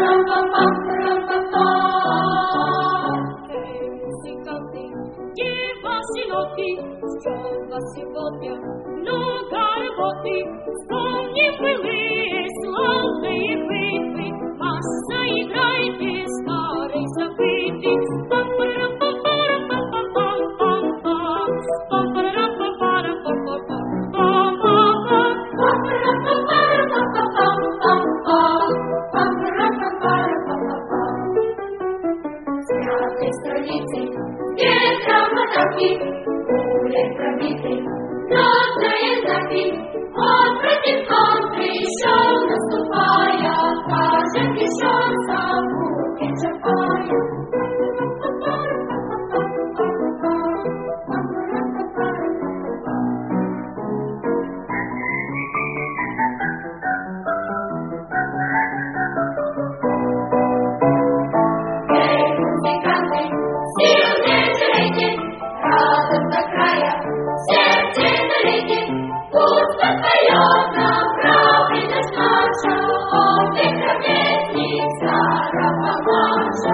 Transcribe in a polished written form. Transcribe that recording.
Что сегодня много работы, вспомним былые славные битвы, масса играйте старый забытый. Смятые страницы, ветром атаки, пулей пробиты, нотные знаки. Он против он пришел, наступая, кажет еще забудки чапая. Разом до края, сердце налетит, пусть подпоет нам правильность наша, он ведь ровесник старого Маша.